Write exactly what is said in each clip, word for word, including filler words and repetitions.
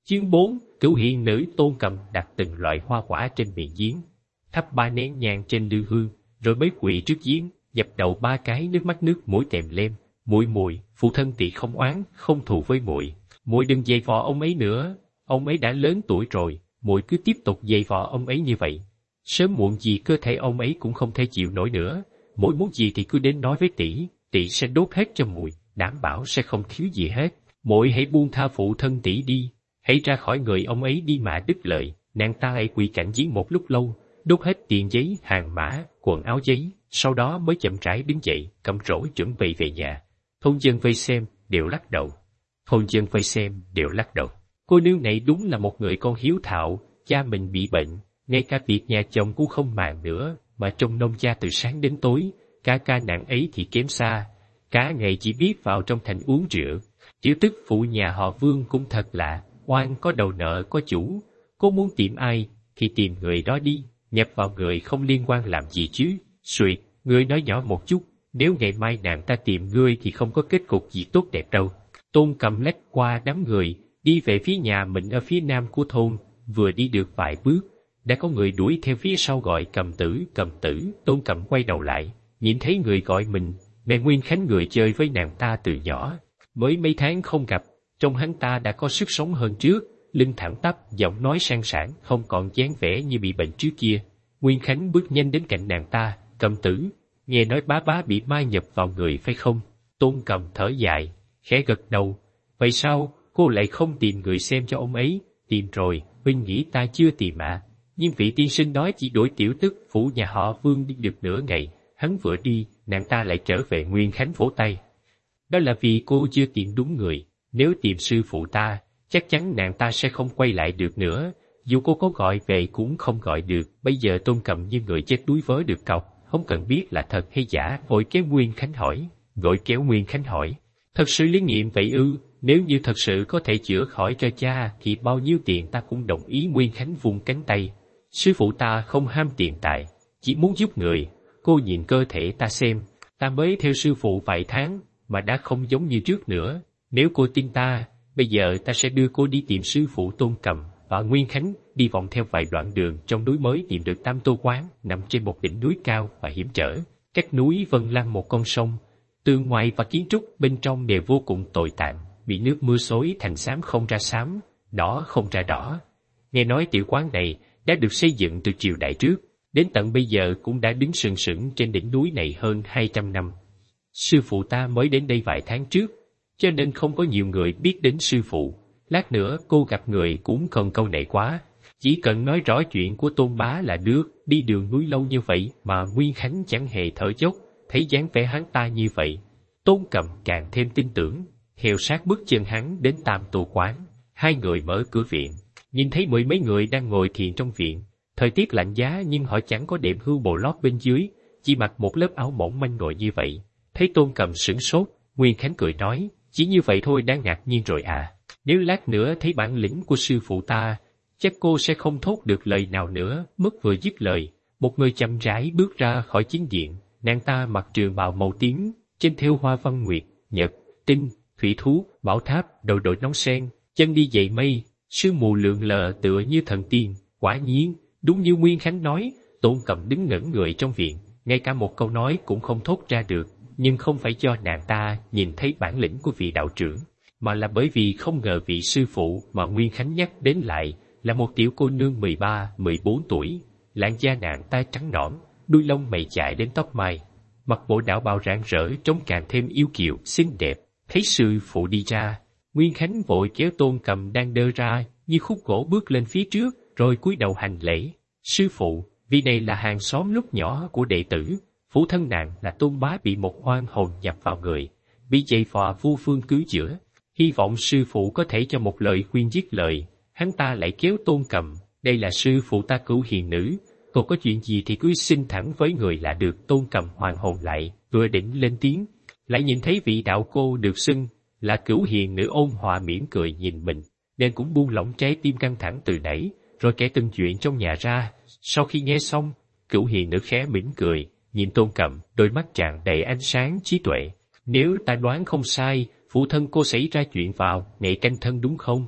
Chương bốn. Cửu hiền nữ Tôn Cầm đặt từng loại hoa quả trên miệng giếng, thắp ba nén nhang trên lư hương, rồi mới quỳ trước giếng, dập đầu ba cái, nước mắt nước mũi tèm lem. Muội muội, phụ thân tỷ không oán, không thù với muội. Muội đừng giày vò ông ấy nữa, ông ấy đã lớn tuổi rồi, muội cứ tiếp tục giày vò ông ấy như vậy. Sớm muộn gì cơ thể ông ấy cũng không thể chịu nổi nữa. Muội muốn gì thì cứ đến nói với tỷ, tỷ sẽ đốt hết cho muội, đảm bảo sẽ không thiếu gì hết. Muội hãy buông tha phụ thân tỷ đi, hãy ra khỏi người ông ấy đi mà đứt lợi. Nàng ta hãy quỳ cạnh giếng một lúc lâu, đốt hết tiền giấy, hàng mã, quần áo giấy, sau đó mới chậm rãi đứng dậy, cầm rổ chuẩn bị về nhà. Thôn dân vây xem đều lắc đầu. Thôn dân vây xem đều lắc đầu. Cô nương này đúng là một người con hiếu thảo, cha mình bị bệnh, ngay cả việc nhà chồng cũng không màng nữa, mà trông nom cha từ sáng đến tối. Ca ca nàng ấy thì kém xa, cả ngày chỉ biết vào trong thành uống rượu. Tiểu tức phụ nhà họ Vương cũng thật lạ, oan có đầu nợ có chủ. Cô muốn tìm ai thì tìm người đó đi, nhập vào người không liên quan làm gì chứ. Suyệt, ngươi nói nhỏ một chút, nếu ngày mai nàng ta tìm ngươi thì không có kết cục gì tốt đẹp đâu. Tôn Cầm lách qua đám người, đi về phía nhà mình ở phía nam của thôn. Vừa đi được vài bước, đã có người đuổi theo phía sau gọi Cầm tử, Cầm tử. Tôn Cầm quay đầu lại, nhìn thấy người gọi mình, mẹ Nguyên Khánh, người chơi với nàng ta từ nhỏ. Mới mấy tháng không gặp, trông hắn ta đã có sức sống hơn trước, lưng thẳng tắp, giọng nói sang sảng, không còn dáng vẻ như bị bệnh trước kia. Nguyên Khánh bước nhanh đến cạnh nàng ta. Cầm tử, nghe nói bá bá bị mai nhập vào người phải không? Tôn Cầm thở dài, khẽ gật đầu. Vậy sao, cô lại không tìm người xem cho ông ấy? Tìm rồi, huynh nghĩ ta chưa tìm ạ. À? Nhưng vị tiên sinh nói chỉ đổi tiểu tức phủ nhà họ Vương đi được nửa ngày. Hắn vừa đi, nàng ta lại trở về. Nguyên Khánh vỗ tay. Đó là vì cô chưa tìm đúng người. Nếu tìm sư phụ ta, chắc chắn nàng ta sẽ không quay lại được nữa. Dù cô có gọi về cũng không gọi được. Bây giờ Tôn Cầm như người chết đuối vớ được cọc, không cần biết là thật hay giả. Vội kéo Nguyên Khánh hỏi, vội kéo Nguyên Khánh hỏi, thật sự lý nghiệm vậy ư? Nếu như thật sự có thể chữa khỏi cho cha thì bao nhiêu tiền ta cũng đồng ý. Nguyên Khánh vung cánh tay. Sư phụ ta không ham tiền tài, chỉ muốn giúp người. Cô nhìn cơ thể ta xem, ta mới theo sư phụ vài tháng mà đã không giống như trước nữa. Nếu cô tin ta, bây giờ ta sẽ đưa cô đi tìm sư phụ. Tôn Cầm và Nguyên Khánh đi vòng theo vài đoạn đường trong núi mới tìm được Tam Tô Quán, nằm trên một đỉnh núi cao và hiểm trở, cách núi vân lăn một con sông. Tường ngoài và kiến trúc bên trong đều vô cùng tồi tàn, bị nước mưa xối thành xám không ra xám, đỏ không ra đỏ. Nghe nói tiểu quán này đã được xây dựng từ triều đại trước, đến tận bây giờ cũng đã đứng sừng sững trên đỉnh núi này hơn hai trăm năm. Sư phụ ta mới đến đây vài tháng trước, cho nên không có nhiều người biết đến sư phụ. Lát nữa cô gặp người cũng cần câu nệ quá, chỉ cần nói rõ chuyện của Tôn bá là được. Đi đường núi lâu như vậy mà Nguyên Khánh chẳng hề thở dốc, thấy dáng vẻ hắn ta như vậy, Tôn Cầm càng thêm tin tưởng, theo sát bước chân hắn đến Tam Tô Quán. Hai người mở cửa viện, nhìn thấy mười mấy người đang ngồi thiền trong viện. Thời tiết lạnh giá nhưng họ chẳng có đệm hưu bồ lót bên dưới, chỉ mặc một lớp áo mỏng manh ngồi như vậy. Thấy Tôn Cầm sửng sốt, Nguyên Khánh cười nói, chỉ như vậy thôi đã ngạc nhiên rồi à? Nếu lát nữa thấy bản lĩnh của sư phụ ta, chắc cô sẽ không thốt được lời nào nữa. Mất vừa dứt lời, một người chậm rãi bước ra khỏi chính điện. Nàng ta mặc trường bào màu tím, trên thêu hoa văn nguyệt, nhật, tinh, thủy thú, bảo tháp, đầu đội nón sen, chân đi giày mây, sương mù lượn lờ tựa như thần tiên. Quả nhiên, đúng như Nguyên Khánh nói, Tôn Cầm đứng ngẩn người trong viện, ngay cả một câu nói cũng không thốt ra được. Nhưng không phải do nàng ta nhìn thấy bản lĩnh của vị đạo trưởng, mà là bởi vì không ngờ vị sư phụ mà Nguyên Khánh nhắc đến lại là một tiểu cô nương mười ba, mười bốn tuổi. Làn da nàng ta trắng nõn, đuôi lông mày chạy đến tóc mai, mặc bộ đạo bào rạng rỡ trông càng thêm yêu kiều, xinh đẹp. Thấy sư phụ đi ra, Nguyên Khánh vội kéo Tôn Cầm đang đơ ra như khúc gỗ bước lên phía trước, rồi cúi đầu hành lễ. Sư phụ, vị này là hàng xóm lúc nhỏ của đệ tử. Phụ thân nàng là Tôn bá bị một oan hồn nhập vào người, bị dày vò vô phương cứu chữa. Hy vọng sư phụ có thể cho một lời khuyên dứt lời. Hắn ta lại kéo Tôn Cầm, đây là sư phụ ta Cửu hiền nữ, còn có chuyện gì thì cứ xin thẳng với người là được. Tôn Cầm hoàn hồn lại, vừa định lên tiếng, lại nhìn thấy vị đạo cô được xưng là Cửu hiền nữ ôn hòa mỉm cười nhìn mình, nên cũng buông lỏng trái tim căng thẳng từ nãy, rồi kể từng chuyện trong nhà ra. Sau khi nghe xong, Cửu hiền nữ khẽ mỉm cười, nhìn Tôn Cầm, đôi mắt tràn đầy ánh sáng trí tuệ. Nếu ta đoán không sai, phụ thân cô xảy ra chuyện vào ngày canh thân đúng không?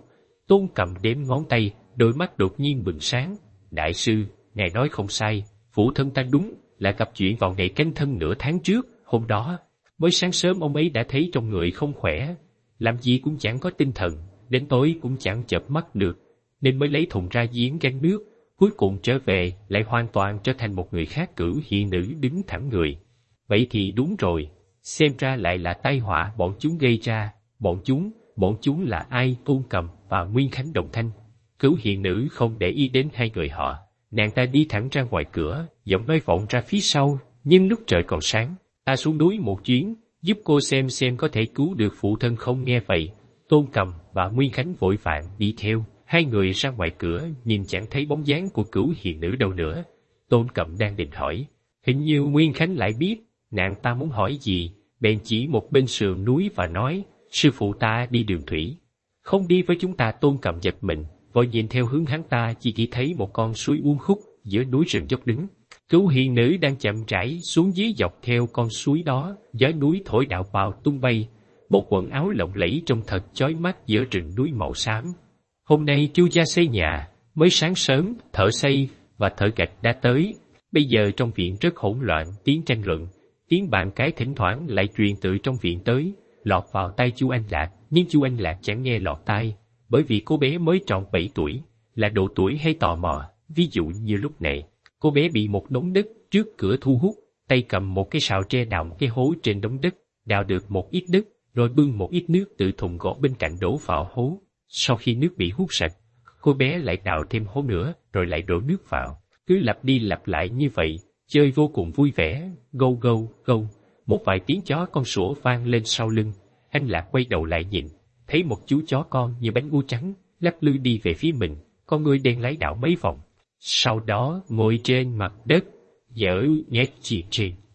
Tôn Cầm đếm ngón tay, đôi mắt đột nhiên bừng sáng. Đại sư, ngài nói không sai, phụ thân ta đúng là gặp chuyện vào ngày canh thân nửa tháng trước. Hôm đó, mới sáng sớm ông ấy đã thấy trong người không khỏe, làm gì cũng chẳng có tinh thần, đến tối cũng chẳng chợp mắt được, nên mới lấy thùng ra giếng gắn nước. Cuối cùng trở về lại hoàn toàn trở thành một người khác, Cửu Hiền Nữ đứng thẳng người. Vậy thì đúng rồi, xem ra lại là tai họa bọn chúng gây ra. Bọn chúng, bọn chúng là ai? Tôn Cầm và Nguyên Khánh đồng thanh. Cửu Hiền Nữ không để ý đến hai người họ, nàng ta đi thẳng ra ngoài cửa, giọng nói vọng ra phía sau. Nhưng lúc trời còn sáng, ta xuống núi một chuyến, giúp cô xem xem có thể cứu được phụ thân không. Nghe vậy, Tôn Cầm và Nguyên Khánh vội vàng đi theo. Hai người ra ngoài cửa, nhìn chẳng thấy bóng dáng của Cửu Hiền Nữ đâu nữa. Tôn Cầm đang định hỏi, hình như Nguyên Khánh lại biết nàng ta muốn hỏi gì, bèn chỉ một bên sườn núi và nói, sư phụ ta đi đường thủy, không đi với chúng ta. Tôn Cầm giật mình, vội nhìn theo hướng hắn ta, chỉ chỉ thấy một con suối uốn khúc giữa núi rừng dốc đứng. Cửu Hiền Nữ đang chậm rãi xuống dưới dọc theo con suối đó, gió núi thổi đạo bào tung bay, một quần áo lộng lẫy trông thật chói mắt giữa rừng núi màu xám. Hôm nay Chu gia xây nhà, mới sáng sớm, thợ xây và thợ gạch đã tới. Bây giờ trong viện rất hỗn loạn, tiếng tranh luận, tiếng bàn cái thỉnh thoảng lại truyền từ trong viện tới, lọt vào tai Chu Anh Lạc. Nhưng Chu Anh Lạc chẳng nghe lọt tai, bởi vì cô bé mới tròn bảy tuổi, là độ tuổi hay tò mò. Ví dụ như lúc này, cô bé bị một đống đất trước cửa thu hút, tay cầm một cái sào tre đào một cái hố trên đống đất, đào được một ít đất, rồi bưng một ít nước từ thùng gỗ bên cạnh đổ vào hố. Sau khi nước bị hút sạch, cô bé lại đào thêm hố nữa, rồi lại đổ nước vào. Cứ lặp đi lặp lại như vậy, chơi vô cùng vui vẻ. Gâu gâu gâu, một vài tiếng chó con sủa vang lên sau lưng. Anh Lạc quay đầu lại nhìn, thấy một chú chó con như bánh u trắng, lắc lư đi về phía mình, con người đen lái đảo mấy vòng. Sau đó ngồi trên mặt đất, dở nhét chì trên.